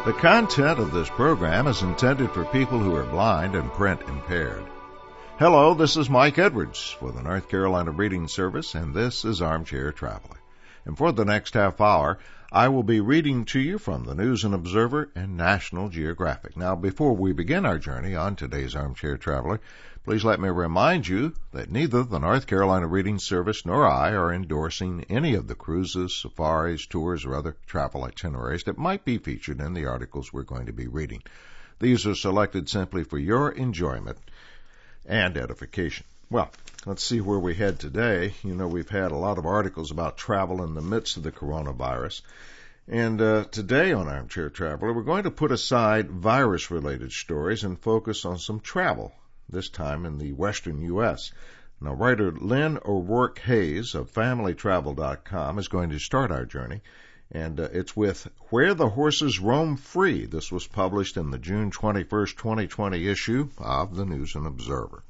The content of this program is intended for people who are blind and print impaired. Hello, this is Mike Edwards for the North Carolina Reading Service, and this is Armchair Traveler. And for the next half hour, I will be reading to you from the News and Observer and National Geographic. Now, before we begin our journey on today's Armchair Traveler, please let me remind you that neither the North Carolina Reading Service nor I are endorsing any of the cruises, safaris, tours, or other travel itineraries that might be featured in the articles we're going to be reading. These are selected simply for your enjoyment and edification. Well, let's see where we head today. You know, we've had a lot of articles about travel in the midst of the coronavirus. And today on Armchair Traveler, we're going to put aside virus-related stories and focus on some travel, this time in the western U.S. Now, writer Lynn O'Rourke Hayes of FamilyTravel.com is going to start our journey, and it's with Where the Horses Roam Free. This was published in the June 21st, 2020 issue of the News and Observer.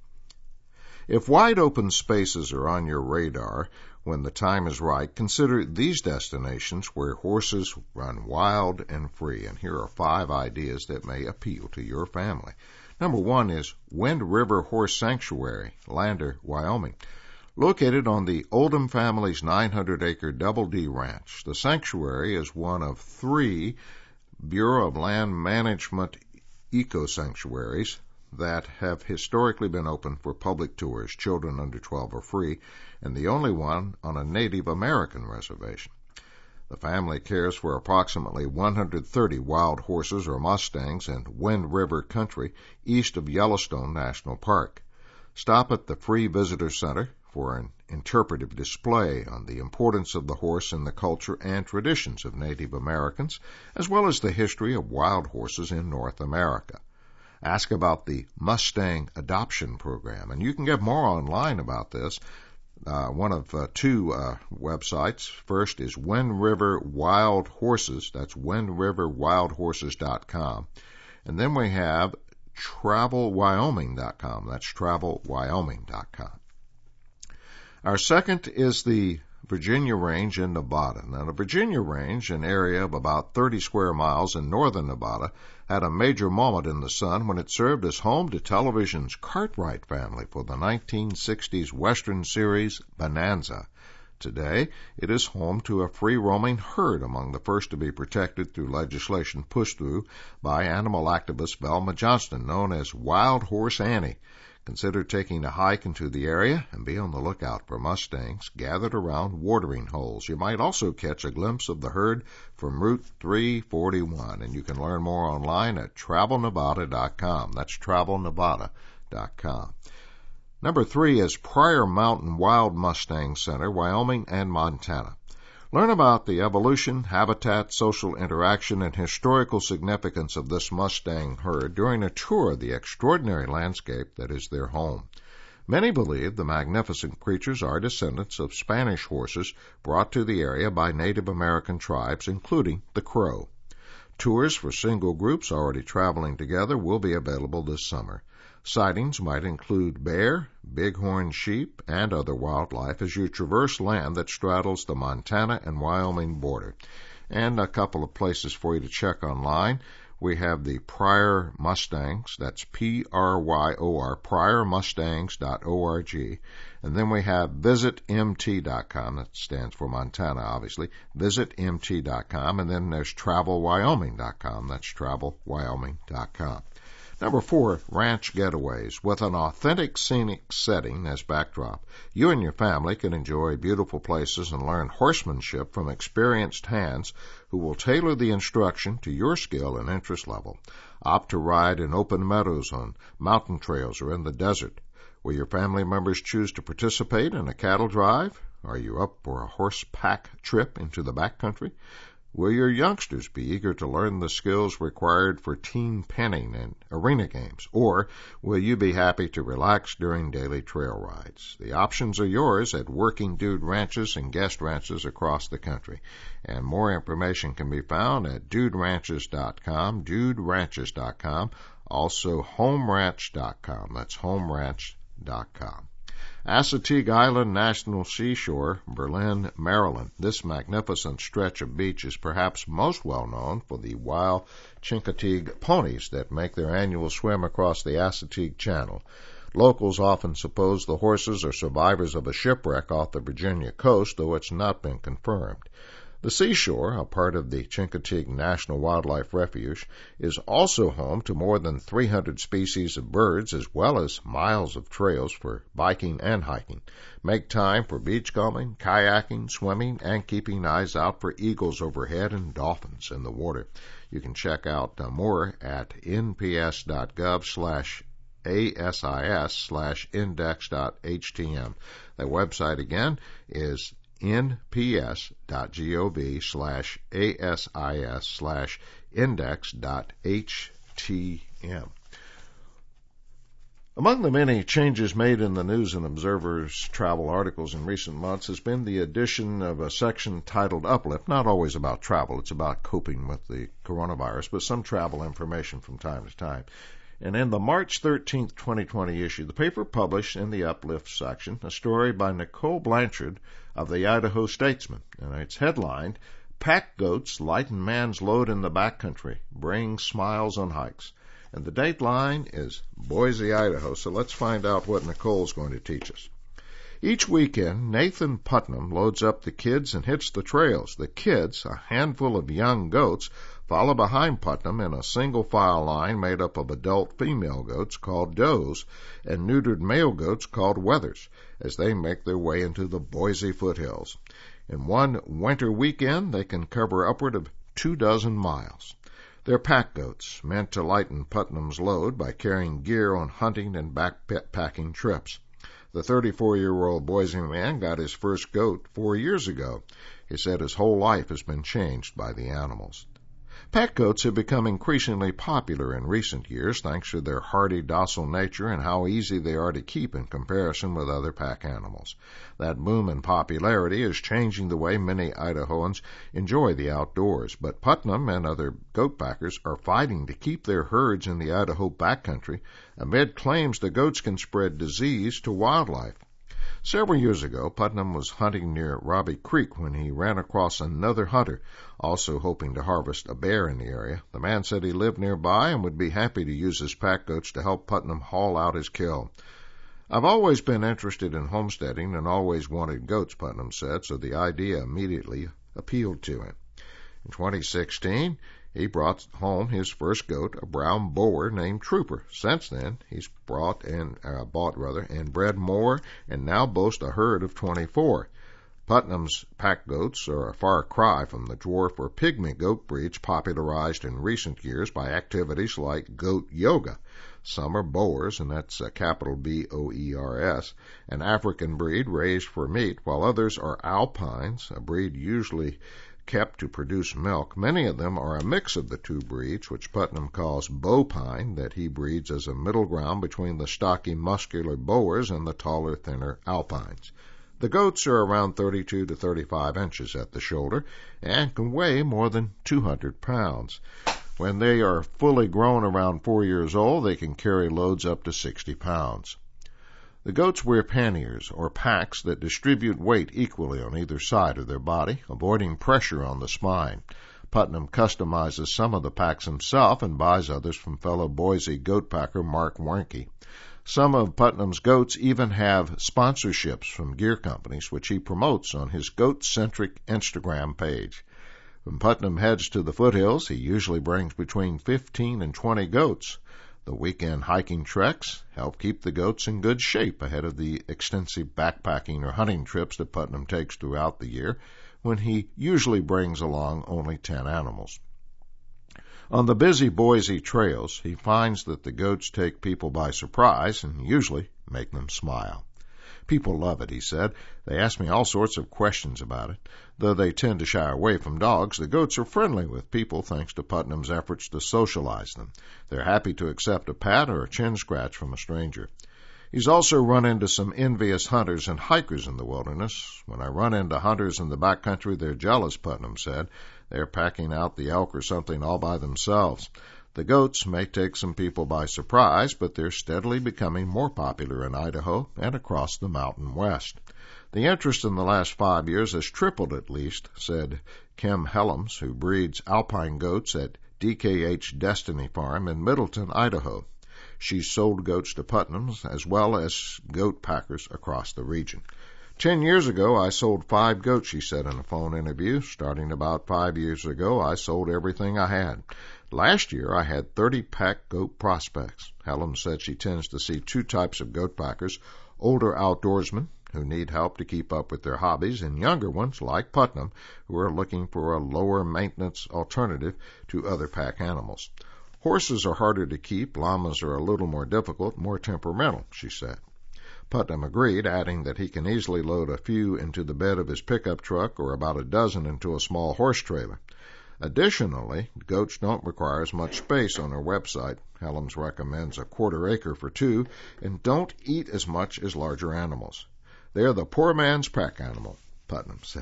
If wide open spaces are on your radar when the time is right, consider these destinations where horses run wild and free. And here are 5 ideas that may appeal to your family. Number 1 is Wind River Horse Sanctuary, Lander, Wyoming. Located on the Oldham family's 900-acre Double D Ranch, the sanctuary is one of 3 Bureau of Land Management eco-sanctuaries that have historically been open for public tours. Children under 12 are free, and the only one on a Native American reservation. The family cares for approximately 130 wild horses or Mustangs in Wind River country east of Yellowstone National Park. Stop at the Free Visitor Center for an interpretive display on the importance of the horse in the culture and traditions of Native Americans, as well as the history of wild horses in North America. Ask about the Mustang Adoption Program, and you can get more online about this. One of 2 websites. First is Wind River Wild Horses. That's windriverwildhorses.com. And then we have travelwyoming.com. That's travelwyoming.com. Our second is the Virginia Range in Nevada. Now, the Virginia Range, an area of about 30 square miles in northern Nevada, had a major moment in the sun when it served as home to television's Cartwright family for the 1960s Western series Bonanza. Today, it is home to a free-roaming herd, among the first to be protected through legislation pushed through by animal activist Velma Johnston, known as Wild Horse Annie. Consider taking a hike into the area and be on the lookout for Mustangs gathered around watering holes. You might also catch a glimpse of the herd from Route 341, and you can learn more online at TravelNevada.com. That's TravelNevada.com. Number 3 is Pryor Mountain Wild Mustang Center, Wyoming and Montana. Learn about the evolution, habitat, social interaction, and historical significance of this Mustang herd during a tour of the extraordinary landscape that is their home. Many believe the magnificent creatures are descendants of Spanish horses brought to the area by Native American tribes, including the Crow. Tours for single groups already traveling together will be available this summer. Sightings might include bear, bighorn sheep, and other wildlife as you traverse land that straddles the Montana and Wyoming border. And a couple of places for you to check online. We have the Pryor Mustangs, that's Pryor, PryorMustangs.org. And then we have VisitMT.com, that stands for Montana, obviously, VisitMT.com. And then there's TravelWyoming.com, that's TravelWyoming.com. Number 4, ranch getaways. With an authentic scenic setting as backdrop, you and your family can enjoy beautiful places and learn horsemanship from experienced hands who will tailor the instruction to your skill and interest level. Opt to ride in open meadows, on mountain trails, or in the desert. Will your family members choose to participate in a cattle drive? Are you up for a horse pack trip into the backcountry? Will your youngsters be eager to learn the skills required for team penning and arena games? Or will you be happy to relax during daily trail rides? The options are yours at Working Dude Ranches and guest ranches across the country. And more information can be found at duderanches.com, also homeranch.com. That's homeranch.com. Assateague Island National Seashore, Berlin, Maryland. This magnificent stretch of beach is perhaps most well known for the wild Chincoteague ponies that make their annual swim across the Assateague Channel. Locals often suppose the horses are survivors of a shipwreck off the Virginia coast, though it's not been confirmed. The seashore, a part of the Chincoteague National Wildlife Refuge, is also home to more than 300 species of birds, as well as miles of trails for biking and hiking. Make time for beachcombing, kayaking, swimming, and keeping eyes out for eagles overhead and dolphins in the water. You can check out more at nps.gov/ASIS/index.htm. That website again is nps.gov/ASIS/index.htm. Among the many changes made in the News and Observer's travel articles in recent months has been the addition of a section titled Uplift, not always about travel. It's about coping with the coronavirus, but some travel information from time to time. And in the March 13, 2020 issue, the paper published in the Uplift section a story by Nicole Blanchard of the Idaho Statesman, and it's headlined, Pack Goats Lighten Man's Load in the Backcountry, Bring Smiles on Hikes. And the dateline is Boise, Idaho, so let's find out what Nicole's going to teach us. Each weekend, Nathan Putnam loads up the kids and hits the trails. The kids, a handful of young goats, follow behind Putnam in a single-file line made up of adult female goats called does and neutered male goats called wethers as they make their way into the Boise foothills. In one winter weekend, they can cover upward of 24 miles. They're pack goats, meant to lighten Putnam's load by carrying gear on hunting and backpacking trips. The 34-year-old Boise man got his first goat 4 years ago. He said his whole life has been changed by the animals. Pack goats have become increasingly popular in recent years thanks to their hardy, docile nature and how easy they are to keep in comparison with other pack animals. That boom in popularity is changing the way many Idahoans enjoy the outdoors, but Putnam and other goat packers are fighting to keep their herds in the Idaho backcountry amid claims the goats can spread disease to wildlife. Several years ago, Putnam was hunting near Robbie Creek when he ran across another hunter, also hoping to harvest a bear in the area. The man said he lived nearby and would be happy to use his pack goats to help Putnam haul out his kill. I've always been interested in homesteading and always wanted goats, Putnam said, so the idea immediately appealed to him. In 2016, he brought home his first goat, a brown boar named Trooper. Since then, he's bought and bred more and now boasts a herd of 24. Putnam's pack goats are a far cry from the dwarf or pygmy goat breeds popularized in recent years by activities like goat yoga. Some are boers, and that's capital B-O-E-R-S, an African breed raised for meat, while others are alpines, a breed usually kept to produce milk. Many of them are a mix of the two breeds, which Putnam calls bovine, that he breeds as a middle ground between the stocky, muscular boers and the taller, thinner alpines. The goats are around 32 to 35 inches at the shoulder and can weigh more than 200 pounds. When they are fully grown around 4 years old, they can carry loads up to 60 pounds. The goats wear panniers, or packs, that distribute weight equally on either side of their body, avoiding pressure on the spine. Putnam customizes some of the packs himself and buys others from fellow Boise goat packer Mark Warnke. Some of Putnam's goats even have sponsorships from gear companies, which he promotes on his goat-centric Instagram page. When Putnam heads to the foothills, he usually brings between 15 and 20 goats. The weekend hiking treks help keep the goats in good shape ahead of the extensive backpacking or hunting trips that Putnam takes throughout the year, when he usually brings along only 10 animals. On the busy Boise trails, he finds that the goats take people by surprise and usually make them smile. People love it, he said. They ask me all sorts of questions about it. Though they tend to shy away from dogs, the goats are friendly with people thanks to Putnam's efforts to socialize them. They're happy to accept a pat or a chin scratch from a stranger. He's also run into some envious hunters and hikers in the wilderness. When I run into hunters in the backcountry, they're jealous, Putnam said. They're packing out the elk or something all by themselves. The goats may take some people by surprise, but they're steadily becoming more popular in Idaho and across the Mountain West. The interest in the last 5 years has tripled at least, said Kim Helms, who breeds alpine goats at DKH Destiny Farm in Middleton, Idaho. She's sold goats to Putnams as well as goat packers across the region. 10 years ago, I sold 5 goats, she said in a phone interview. Starting about 5 years ago, I sold everything I had. Last year, I had 30 pack goat prospects. Helen said she tends to see 2 types of goat packers, older outdoorsmen who need help to keep up with their hobbies, and younger ones, like Putnam, who are looking for a lower maintenance alternative to other pack animals. Horses are harder to keep, llamas are a little more difficult, more temperamental, she said. Putnam agreed, adding that he can easily load a few into the bed of his pickup truck or about a dozen into a small horse trailer. Additionally, goats don't require as much space on her website. Helms recommends a 1/4 acre for 2 and don't eat as much as larger animals. They're the poor man's pack animal, Putnam said.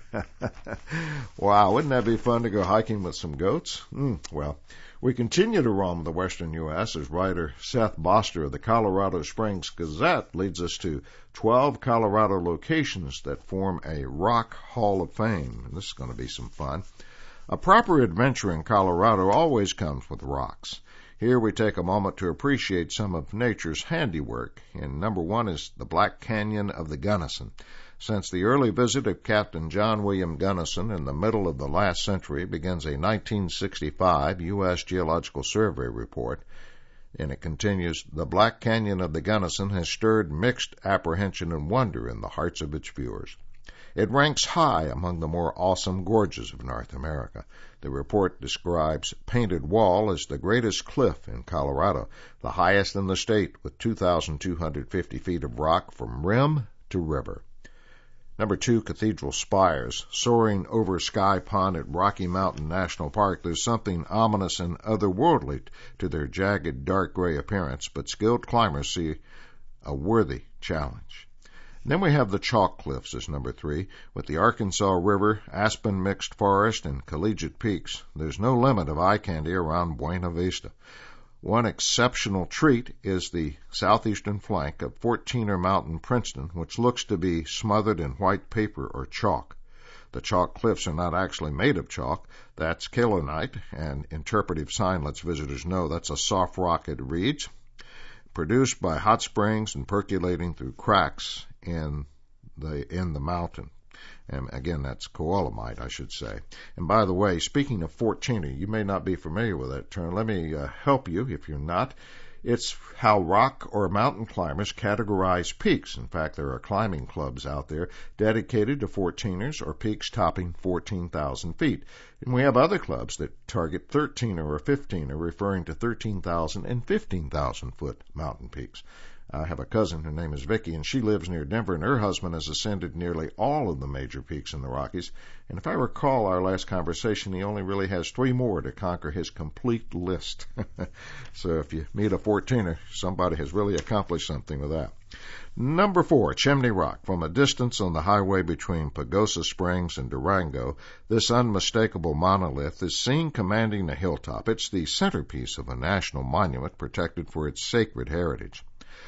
Wow, wouldn't that be fun to go hiking with some goats? Well, we continue to roam the western U.S. as writer Seth Boster of the Colorado Springs Gazette leads us to 12 Colorado locations that form a rock hall of fame. And this is going to be some fun. A proper adventure in Colorado always comes with rocks. Here we take a moment to appreciate some of nature's handiwork. And number 1 is the Black Canyon of the Gunnison. Since the early visit of Captain John William Gunnison in the middle of the last century begins a 1965 U.S. Geological Survey report, and it continues, the Black Canyon of the Gunnison has stirred mixed apprehension and wonder in the hearts of its viewers. It ranks high among the more awesome gorges of North America. The report describes Painted Wall as the greatest cliff in Colorado, the highest in the state, with 2,250 feet of rock from rim to river. Number 2, Cathedral Spires. Soaring over Sky Pond at Rocky Mountain National Park, there's something ominous and otherworldly to their jagged, dark gray appearance, but skilled climbers see a worthy challenge. Then we have the Chalk Cliffs as number 3, with the Arkansas River, aspen mixed forest, and collegiate peaks. There's no limit of eye candy around Buena Vista. One exceptional treat is the southeastern flank of 14er Mountain Princeton, which looks to be smothered in white paper or chalk. The Chalk Cliffs are not actually made of chalk. That's kaolinite, and interpretive sign lets visitors know that's a soft rock, it reads, produced by hot springs and percolating through cracks in the mountain. And again, that's kaolinite, I should say. And by the way, speaking of 14er, you may not be familiar with that term. Let me help you if you're not. It's how rock or mountain climbers categorize peaks. In fact, there are climbing clubs out there dedicated to 14ers or peaks topping 14,000 feet. And we have other clubs that target 13er or 15er, referring to 13,000 and 15,000 foot mountain peaks. I have a cousin, her name is Vicky, and she lives near Denver, and her husband has ascended nearly all of the major peaks in the Rockies. And if I recall our last conversation, he only really has 3 more to conquer his complete list. So if you meet a 14er, somebody has really accomplished something with that. Number 4, Chimney Rock. From a distance on the highway between Pagosa Springs and Durango, this unmistakable monolith is seen commanding a hilltop. It's the centerpiece of a national monument protected for its sacred heritage.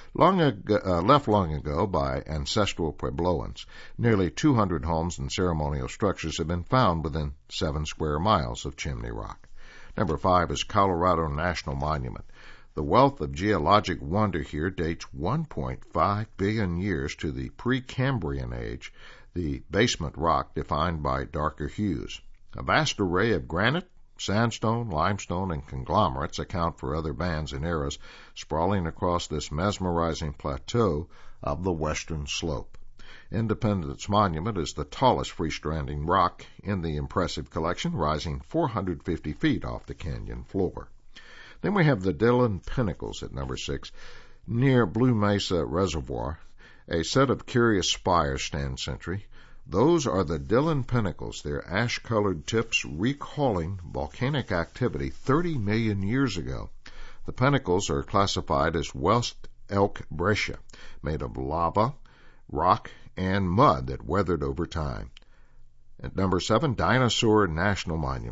Left long ago by ancestral Puebloans, nearly 200 homes and ceremonial structures have been found within 7 square miles of Chimney Rock. Number 5 is Colorado National Monument. The wealth of geologic wonder here dates 1.5 billion years to the Precambrian age, the basement rock defined by darker hues. A vast array of granite, sandstone, limestone, and conglomerates account for other bands and eras sprawling across this mesmerizing plateau of the western slope. Independence Monument is the tallest freestanding rock in the impressive collection, rising 450 feet off the canyon floor. Then we have the Dillon Pinnacles at number 6, near Blue Mesa Reservoir. A set of curious spires stand sentry. Those are the Dillon Pinnacles, their ash-colored tips recalling volcanic activity 30 million years ago. The pinnacles are classified as West Elk breccia, made of lava, rock, and mud that weathered over time. At number 7, Dinosaur National Monument.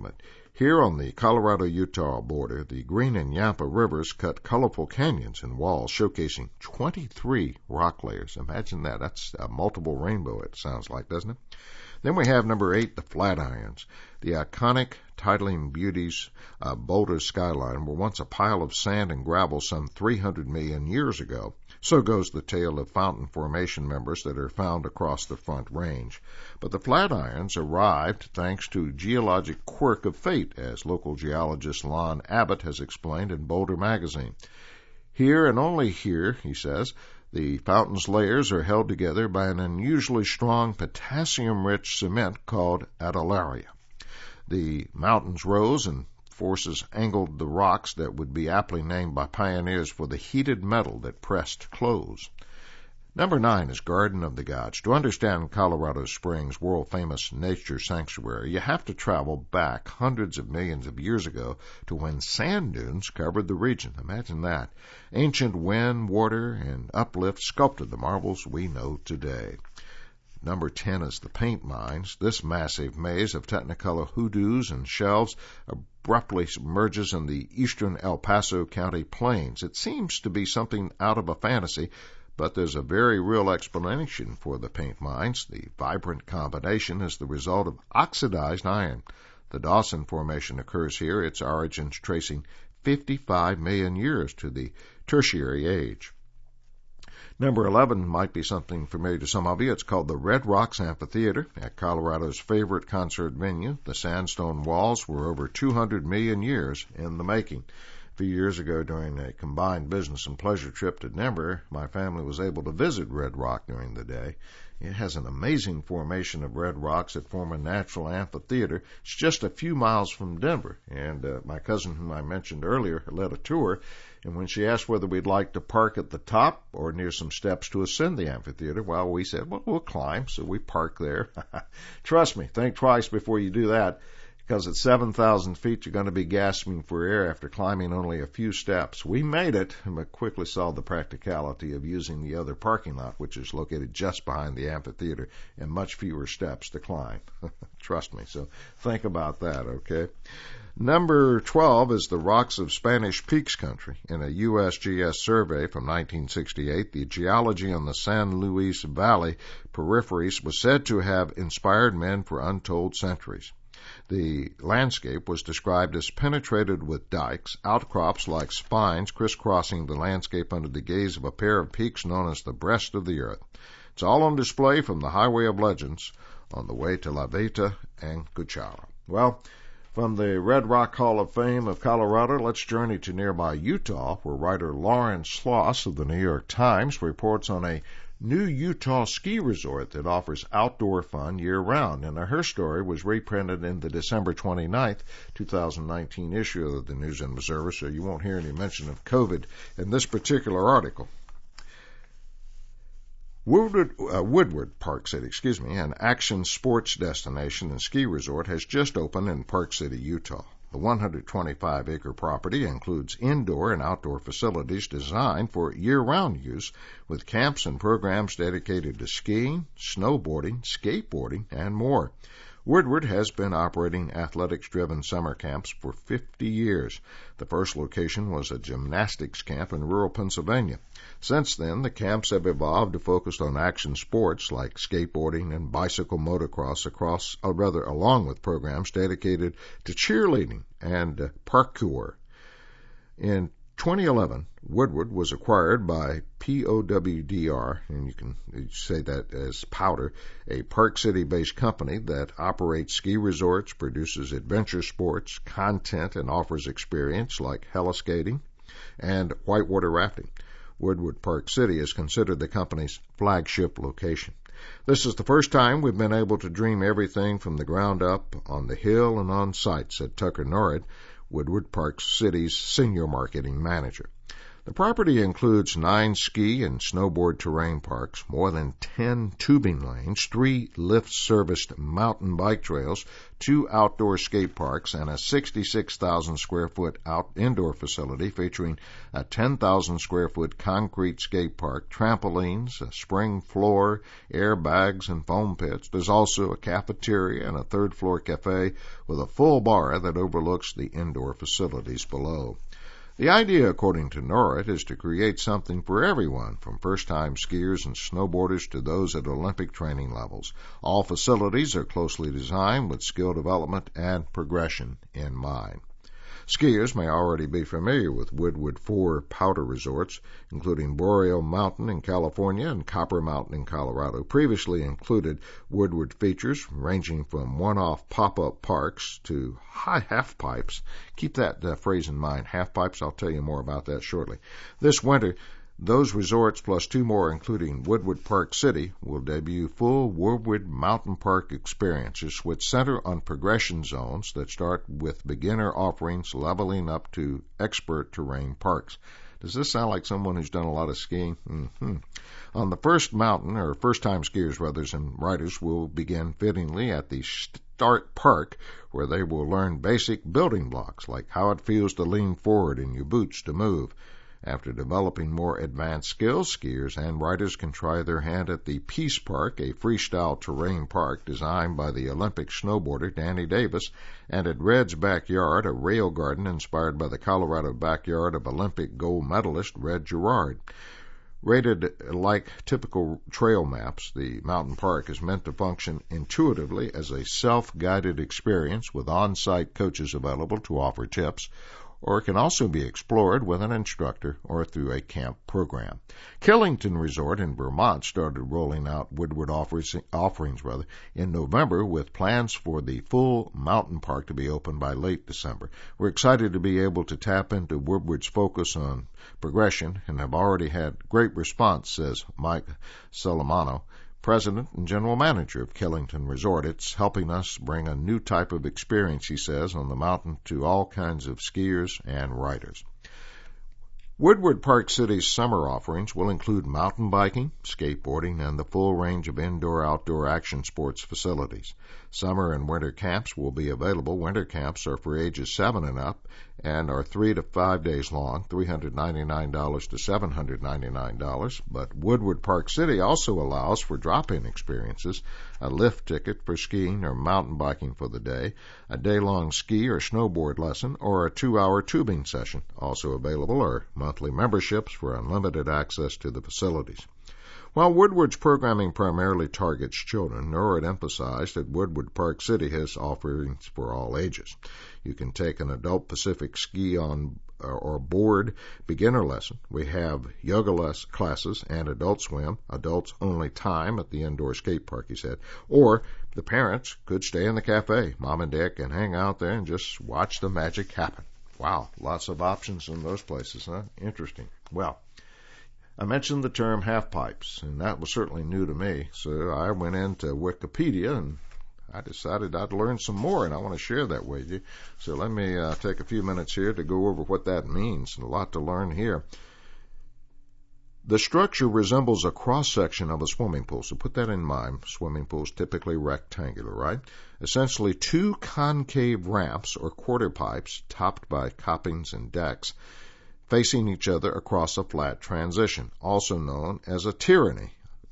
Here on the Colorado-Utah border, the Green and Yampa rivers cut colorful canyons and walls showcasing 23 rock layers. Imagine that. That's a multiple rainbow, it sounds like, doesn't it? Then we have number 8, the Flatirons. The iconic titling beauties Boulder skyline were once a pile of sand and gravel some 300 million years ago. So goes the tale of fountain formation members that are found across the Front Range. But the Flatirons arrived thanks to geologic quirk of fate, as local geologist Lon Abbott has explained in Boulder magazine. Here and only here, he says, the fountain's layers are held together by an unusually strong potassium-rich cement called adularia. The mountains rose and forces angled the rocks that would be aptly named by pioneers for the heated metal that pressed clothes. Number 9 is Garden of the Gods. To understand Colorado Springs' world-famous nature sanctuary, you have to travel back hundreds of millions of years ago to when sand dunes covered the region. Imagine that. Ancient wind, water, and uplift sculpted the marvels we know today. Number 10 is the Paint Mines. This massive maze of Technicolor hoodoos and shelves abruptly submerges in the eastern El Paso County plains. It seems to be something out of a fantasy, but there's a very real explanation for the paint mines. The vibrant combination is the result of oxidized iron. The Dawson Formation occurs here, its origins tracing 55 million years to the Tertiary Age. Number 11 might be something familiar to some of you. It's called the Red Rocks Amphitheater at Colorado's favorite concert venue. The sandstone walls were over 200 million years in the making. A few years ago, during a combined business and pleasure trip to Denver, my family was able to visit Red Rock during the day. It has an amazing formation of red rocks that form a natural amphitheater. It's just a few miles from Denver, and my cousin, whom I mentioned earlier, led a tour, and when she asked whether we'd like to park at the top or near some steps to ascend the amphitheater, well, we said, well, we'll climb, so we parked there. Trust me, think twice before you do that, because at 7,000 feet, you're going to be gasping for air after climbing only a few steps. We made it, but quickly saw the practicality of using the other parking lot, which is located just behind the amphitheater, and much fewer steps to climb. Trust me, so think about that, okay? Number 12 is the Rocks of Spanish Peaks country. In a USGS survey from 1968, the geology on the San Luis Valley peripheries was said to have inspired men for untold centuries. The landscape was described as penetrated with dikes, outcrops like spines crisscrossing the landscape under the gaze of a pair of peaks known as the breast of the earth. It's all on display from the Highway of Legends on the way to La Veta and Cuchara. Well, from the Red Rock Hall of Fame of Colorado, let's journey to nearby Utah, where writer Lauren Sloss of the New York Times reports on a new Utah ski resort that offers outdoor fun year-round. And her story was reprinted in the December 29th, 2019 issue of the News and Observer, so you won't hear any mention of COVID in this particular article. Woodward Park City, an action sports destination and ski resort, has just opened in Park City, Utah. The 125-acre property includes indoor and outdoor facilities designed for year-round use, with camps and programs dedicated to skiing, snowboarding, skateboarding, and more. Woodward has been operating athletics-driven summer camps for 50 years. The first location was a gymnastics camp in rural Pennsylvania. Since then, the camps have evolved to focus on action sports like skateboarding and bicycle motocross along with programs dedicated to cheerleading and parkour. In 2011, Woodward was acquired by POWDR, and you can say that as Powder, a Park City-based company that operates ski resorts, produces adventure sports, content, and offers experience like heliskating and whitewater rafting. Woodward Park City is considered the company's flagship location. This is the first time we've been able to dream everything from the ground up on the hill and on site, said Tucker Norrid, Woodward Park City's senior marketing manager. The property includes 9 ski and snowboard terrain parks, more than 10 tubing lanes, 3 lift-serviced mountain bike trails, 2 outdoor skate parks, and a 66,000-square-foot indoor facility featuring a 10,000-square-foot concrete skate park, trampolines, a spring floor, airbags, and foam pits. There's also a cafeteria and a third-floor cafe with a full bar that overlooks the indoor facilities below. The idea, according to Norrit, is to create something for everyone, from first-time skiers and snowboarders to those at Olympic training levels. All facilities are closely designed with skill development and progression in mind. Skiers may already be familiar with Woodward 4 powder resorts, including Boreal Mountain in California and Copper Mountain in Colorado. Previously included Woodward features ranging from one-off pop-up parks to high half-pipes. Keep that phrase in mind, half-pipes. I'll tell you more about that shortly. This winter, those resorts, plus 2 more, including Woodward Park City, will debut full Woodward Mountain Park experiences which center on progression zones that start with beginner offerings leveling up to expert terrain parks. Does this sound like someone who's done a lot of skiing? On the first mountain, or first-time skiers, and riders will begin fittingly at the Start Park, where they will learn basic building blocks like how it feels to lean forward in your boots to move. After developing more advanced skills, skiers and riders can try their hand at the Peace Park, a freestyle terrain park designed by the Olympic snowboarder Danny Davis, and at Red's Backyard, a rail garden inspired by the Colorado backyard of Olympic gold medalist Red Gerard. Rated like typical trail maps, the mountain park is meant to function intuitively as a self-guided experience with on-site coaches available to offer tips, or it can also be explored with an instructor or through a camp program. Killington Resort in Vermont started rolling out Woodward offerings in November, with plans for the full mountain park to be open by late December. We're excited to be able to tap into Woodward's focus on progression and have already had great response, says Mike Salamano, President and General Manager of Killington Resort. It's helping us bring a new type of experience, he says, on the mountain to all kinds of skiers and riders. Woodward Park City's summer offerings will include mountain biking, skateboarding, and the full range of indoor-outdoor action sports facilities. Summer and winter camps will be available. Winter camps are for ages 7 and up and are 3 to 5 days long, $399 to $799. But Woodward Park City also allows for drop-in experiences, a lift ticket for skiing or mountain biking for the day, a day-long ski or snowboard lesson, or a 2-hour tubing session. Also available are monthly memberships for unlimited access to the facilities. While Woodward's programming primarily targets children, Norrit emphasized that Woodward Park City has offerings for all ages. You can take an adult Pacific ski on or board beginner lesson. We have yoga classes and adult swim, adults only time at the indoor skate park, he said. Or the parents could stay in the cafe. Mom and Dad can hang out there and just watch the magic happen. Wow, lots of options in those places, huh? Interesting. Well, I mentioned the term half-pipes, and that was certainly new to me. So I went into Wikipedia, and I decided I'd learn some more, and I want to share that with you. So let me take a few minutes here to go over what that means. A lot to learn here. The structure resembles a cross-section of a swimming pool. So put that in mind. Swimming pools typically rectangular, right? Essentially 2 concave ramps or quarter pipes topped by copings and decks facing each other across a flat transition, also known as a tranny,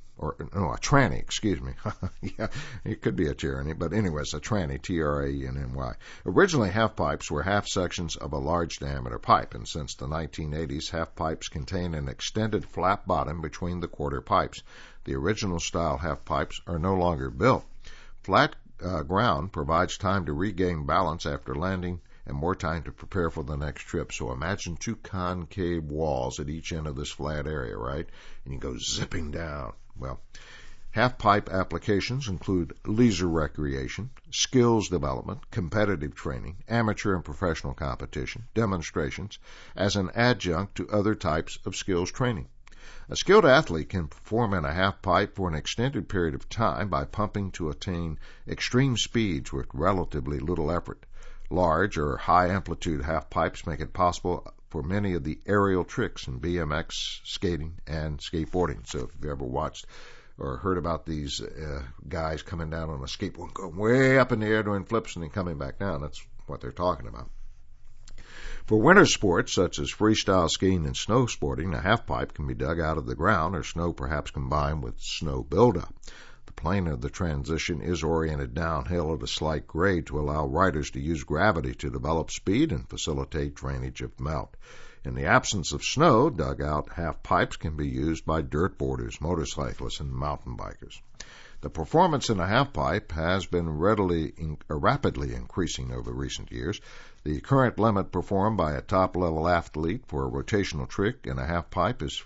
Yeah, it could be a tyranny, but anyways, a tranny, T-R-A-N-N-Y. Originally, half-pipes were half sections of a large diameter pipe, and since the 1980s, half-pipes contain an extended flat bottom between the quarter pipes. The original style half-pipes are no longer built. Flat ground provides time to regain balance after landing and more time to prepare for the next trip. So imagine 2 concave walls at each end of this flat area, right? And you go zipping down. Well, half-pipe applications include leisure recreation, skills development, competitive training, amateur and professional competition, demonstrations, as an adjunct to other types of skills training. A skilled athlete can perform in a half-pipe for an extended period of time by pumping to attain extreme speeds with relatively little effort. Large or high-amplitude half-pipes make it possible for many of the aerial tricks in BMX, skating, and skateboarding. So if you've ever watched or heard about these guys coming down on a skateboard, going way up in the air doing flips and then coming back down, that's what they're talking about. For winter sports such as freestyle skiing and snow sporting, a half pipe can be dug out of the ground or snow perhaps combined with snow buildup. The plane of the transition is oriented downhill at a slight grade to allow riders to use gravity to develop speed and facilitate drainage of melt. In the absence of snow, dug-out half pipes can be used by dirt boarders, motorcyclists, and mountain bikers. The performance in a half pipe has been rapidly increasing over recent years. The current limit performed by a top-level athlete for a rotational trick in a half pipe is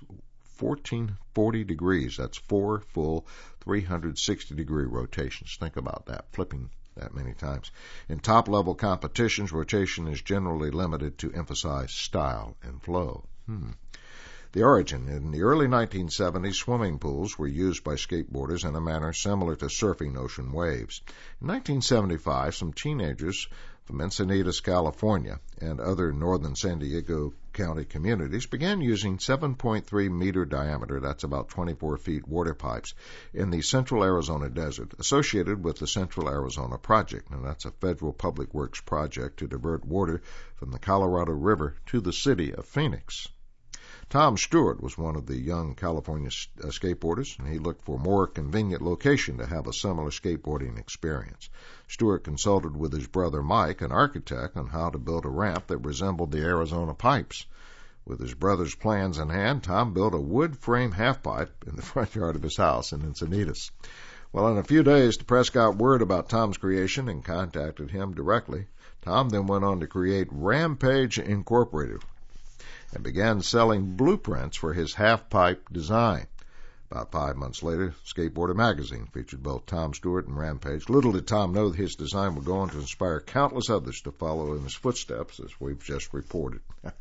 1440 degrees. That's 4 full 360-degree rotations. Think about that, flipping that many times. In top-level competitions, rotation is generally limited to emphasize style and flow. The origin. In the early 1970s, swimming pools were used by skateboarders in a manner similar to surfing ocean waves. In 1975, some teenagers from Encinitas, California, and other northern San Diego County communities began using 7.3-meter diameter, that's about 24 feet, water pipes in the Central Arizona desert, associated with the Central Arizona Project, and that's a federal public works project to divert water from the Colorado River to the city of Phoenix. Tom Stewart was one of the young California skateboarders, and he looked for a more convenient location to have a similar skateboarding experience. Stewart consulted with his brother Mike, an architect, on how to build a ramp that resembled the Arizona pipes. With his brother's plans in hand, Tom built a wood frame halfpipe in the front yard of his house in Encinitas. Well, in a few days, the press got word about Tom's creation and contacted him directly. Tom then went on to create Rampage Incorporated and began selling blueprints for his half-pipe design. About 5 months later, Skateboarder magazine featured both Tom Stewart and Rampage. Little did Tom know that his design would go on to inspire countless others to follow in his footsteps, as we've just reported.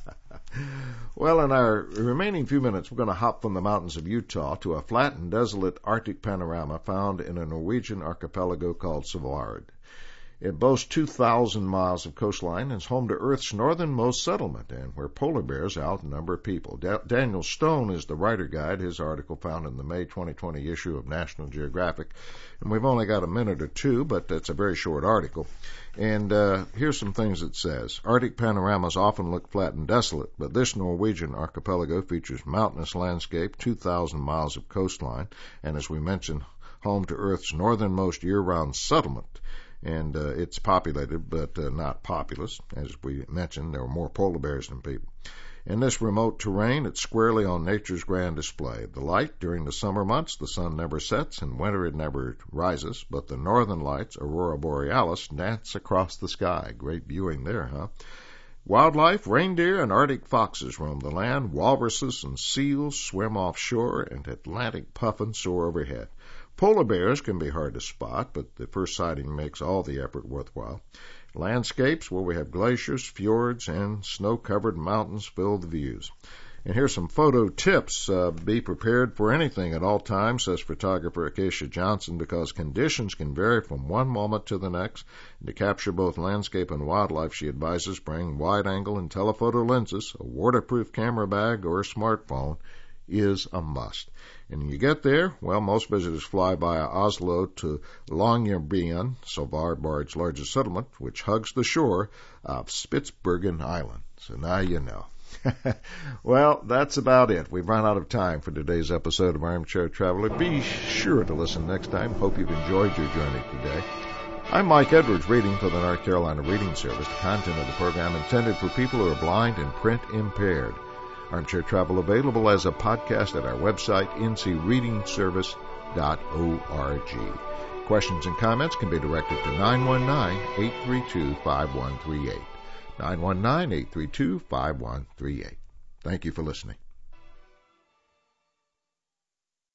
Well, in our remaining few minutes, we're going to hop from the mountains of Utah to a flat and desolate Arctic panorama found in a Norwegian archipelago called Svalbard. It boasts 2,000 miles of coastline and is home to Earth's northernmost settlement and where polar bears outnumber people. Daniel Stone is the writer guide. His article found in the May 2020 issue of National Geographic. And we've only got a minute or two, but it's a very short article. And here's some things it says. Arctic panoramas often look flat and desolate, but this Norwegian archipelago features mountainous landscape, 2,000 miles of coastline, and as we mentioned, home to Earth's northernmost year-round settlement. And it's populated, but not populous. As we mentioned, there are more polar bears than people. In this remote terrain, it's squarely on nature's grand display. The light during the summer months, the sun never sets. In winter, it never rises. But the northern lights, Aurora Borealis, dance across the sky. Great viewing there, huh? Wildlife, reindeer and Arctic foxes roam the land. Walruses and seals swim offshore, and Atlantic puffins soar overhead. Polar bears can be hard to spot, but the first sighting makes all the effort worthwhile. Landscapes where we have glaciers, fjords, and snow-covered mountains fill the views. And here's some photo tips. Be prepared for anything at all times, says photographer Acacia Johnson, because conditions can vary from one moment to the next. And to capture both landscape and wildlife, she advises bring wide-angle and telephoto lenses, a waterproof camera bag, or a smartphone is a must. And when you get there, well, most visitors fly via Oslo to Longyearbyen, Svalbard's largest settlement, which hugs the shore of Spitsbergen Island. So now you know. Well, that's about it. We've run out of time for today's episode of Armchair Traveler. Be sure to listen next time. Hope you've enjoyed your journey today. I'm Mike Edwards, reading for the North Carolina Reading Service. The content of the program intended for people who are blind and print impaired. Armchair Travel available as a podcast at our website, ncreadingservice.org. Questions and comments can be directed to 919-832-5138. 919-832-5138. Thank you for listening.